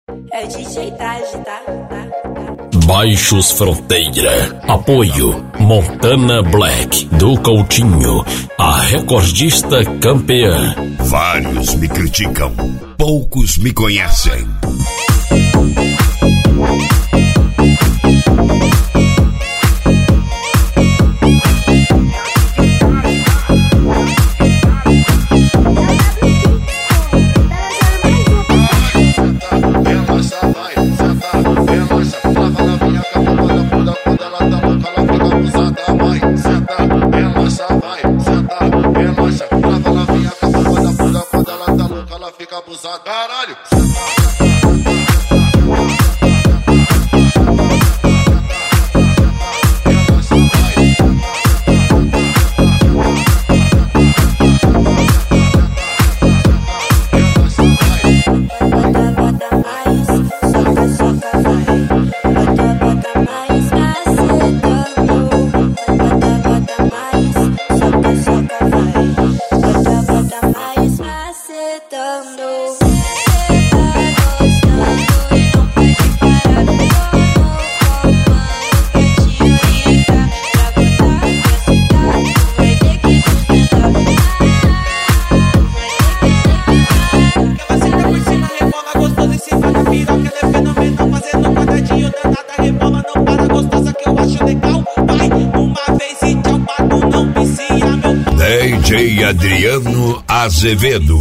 É o DJ Taj, tá? Baixos Fronteira. Apoio Montana Black do Coutinho, a recordista campeã. Vários me criticam, poucos me conhecem. Caralho! DJ Adriano Azevedo.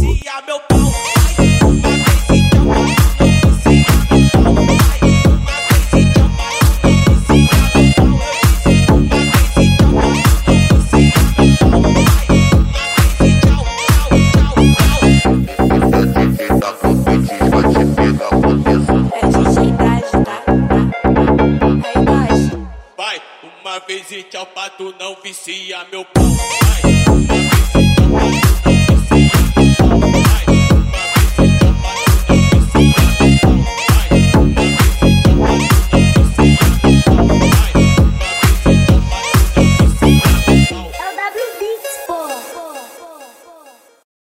Vai, uma vez e tchau pra tu não vicia meu pau. Vai.